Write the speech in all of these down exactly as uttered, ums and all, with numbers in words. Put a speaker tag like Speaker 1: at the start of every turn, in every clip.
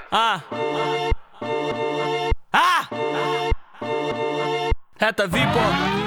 Speaker 1: А, а, это Випо.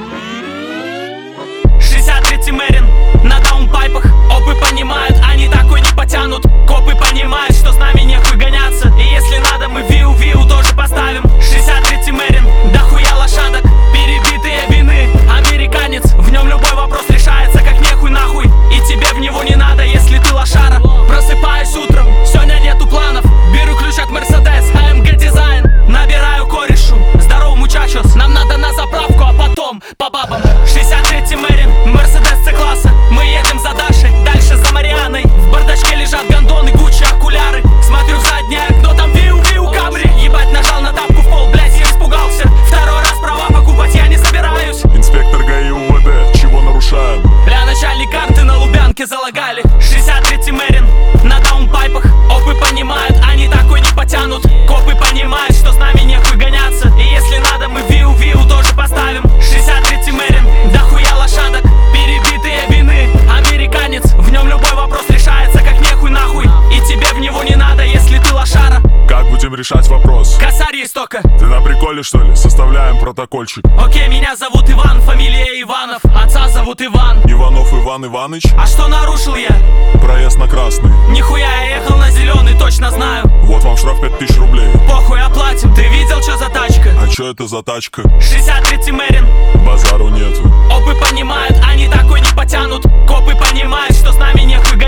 Speaker 1: шестьдесят третий Мэрин на даунпайпах. Опы понимают, они такой не потянут. Копы понимают, что с нами нехуй гоняться. И если надо, мы виу-виу тоже поставим. шестьдесят третий Мэрин, дохуя лошадок, перебитые вины. Американец, в нем любой вопрос решается, как нехуй нахуй. И тебе в него не надо, если ты лошара. Просыпаюсь утром, сегодня нету планов. Беру ключ от Мерседес, а эм гэ дизайн. Набираю корешу, здорово мучачос. Нам надо на заправку, а потом по бабам. шестьдесят третий Мэрин, Мерседес С-класса. Мы едем за Дашей, дальше за Марианой. В бардачке лежат гондоны, Гуччи, окуляры. Смотрю в заднее окно, там виу-виу Камри. Ебать, нажал на тапку в пол, блять, я испугался. Второй раз права покупать я не собираюсь.
Speaker 2: Инспектор ГАИ УВД, чего нарушаем?
Speaker 1: Бля, начальник карты на Лубянке залагали. шестьдесят третий Мэрин на даунпайпах. Опы понимают, они такой не потянут. Копы понимают, что с нами нехуй гоняться. И если надо, мы виу-виу тоже поставим. шестьдесят третий Мэрин, дохуя лошадок, перебитые вины. Американец, в нем любой вопрос решается, как нехуй нахуй. И тебе в него не надо, если ты лошара.
Speaker 2: Как будем решать вопрос?
Speaker 1: Косарь истока.
Speaker 2: Ты на приколе, что ли? Составляем протокольчик.
Speaker 1: Окей, меня зовут Иван, фамилия Иванов. Отца зовут Иван.
Speaker 2: Иванов Иван Иваныч.
Speaker 1: А что нарушил я?
Speaker 2: Проезд на красный.
Speaker 1: Нихуя, я ехал на зеленый, точно знаю.
Speaker 2: Вот вам штраф пять тысяч рублей.
Speaker 1: Похуй, оплатим. Ты видел, что за тачка?
Speaker 2: А чё это за тачка?
Speaker 1: шестьдесят третий Мэрин.
Speaker 2: Базару нету.
Speaker 1: Опы понимают, они такой не потянут. Копы понимают, что с нами нехуй